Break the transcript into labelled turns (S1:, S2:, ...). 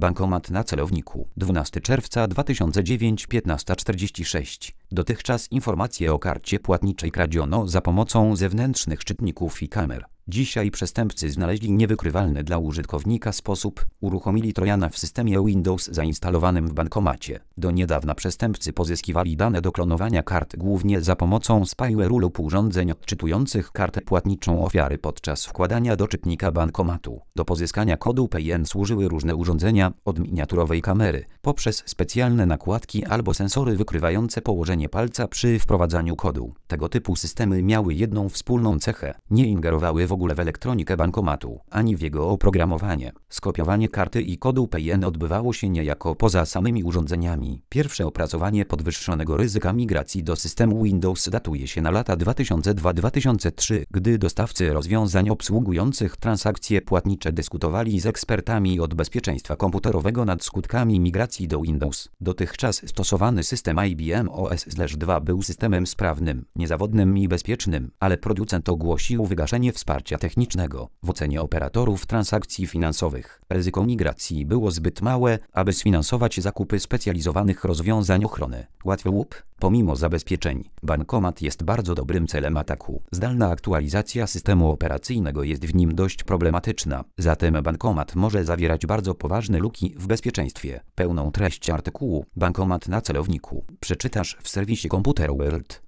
S1: Bankomat na celowniku. 12 czerwca 2009, 15:46. Dotychczas informacje o karcie płatniczej kradziono za pomocą zewnętrznych czytników i kamer. Dzisiaj przestępcy znaleźli niewykrywalny dla użytkownika sposób, uruchomili trojana w systemie Windows zainstalowanym w bankomacie. Do niedawna przestępcy pozyskiwali dane do klonowania kart głównie za pomocą spyware'u lub urządzeń odczytujących kartę płatniczą ofiary podczas wkładania do czytnika bankomatu. Do pozyskania kodu PIN służyły różne urządzenia, od miniaturowej kamery, poprzez specjalne nakładki albo sensory wykrywające położenie palca przy wprowadzaniu kodu. Tego typu systemy miały jedną wspólną cechę: nie ingerowały w ogóle w elektronikę bankomatu, ani w jego oprogramowanie. Skopiowanie karty i kodu PIN odbywało się niejako poza samymi urządzeniami. Pierwsze opracowanie podwyższonego ryzyka migracji do systemu Windows datuje się na lata 2002-2003, gdy dostawcy rozwiązań obsługujących transakcje płatnicze dyskutowali z ekspertami od bezpieczeństwa komputerowego nad skutkami migracji do Windows. Dotychczas stosowany system IBM OS/2 był systemem sprawnym, niezawodnym i bezpiecznym, ale producent ogłosił wygaszenie wsparcia technicznego. W ocenie operatorów transakcji finansowych ryzyko migracji było zbyt małe, aby sfinansować zakupy specjalizowanych rozwiązań ochrony. Łatwy łup? Pomimo zabezpieczeń, bankomat jest bardzo dobrym celem ataku. Zdalna aktualizacja systemu operacyjnego jest w nim dość problematyczna. Zatem bankomat może zawierać bardzo poważne luki w bezpieczeństwie. Pełną treść artykułu Bankomat na celowniku przeczytasz w serwisie Computer World.